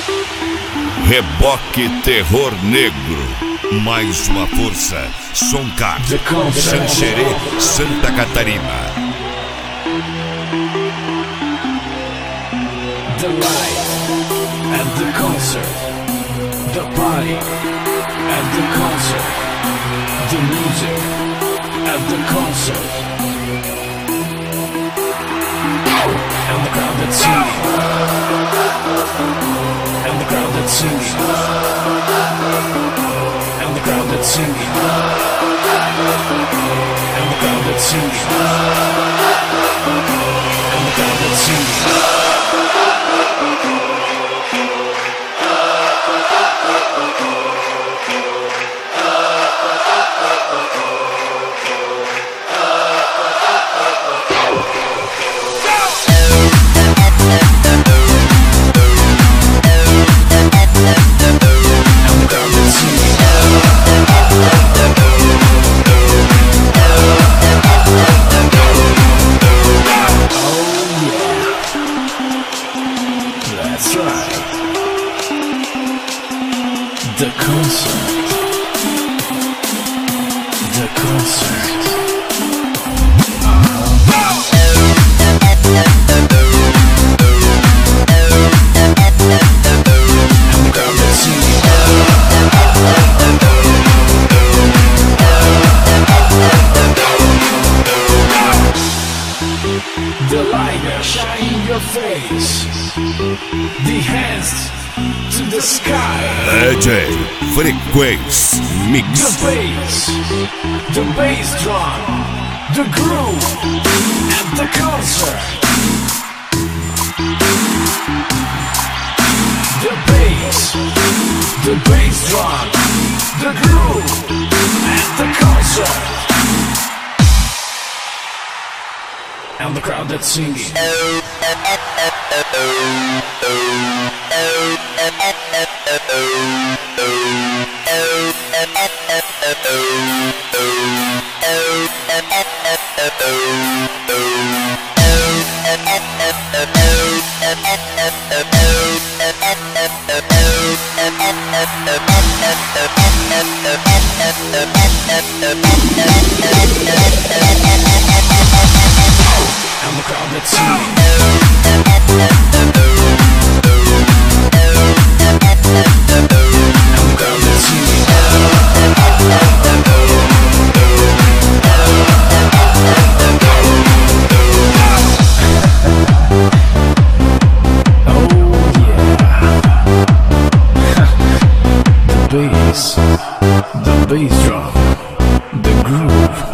Reboque Terror Negro. Mais uma força. Soncar. Xanxerê, Santa Catarina. The light at the concert, the party at the concert, the music at the concert, and the crowd that's singing, and the crowd that's singing, and the crowd that's singing, and the crowd that's singing, and the crowd that's singing. That's right. The concert. The concert. And the crowd that's singing. The light shine in your face. The hands to the sky. DJ Frequência Mix. The bass drum, the groove at the concert. The bass drum, the groove at the concert. And the crowd that's singing. And the crowd that's singing. And the crowd that's singing. Oh yeah. The bass drum, the groove.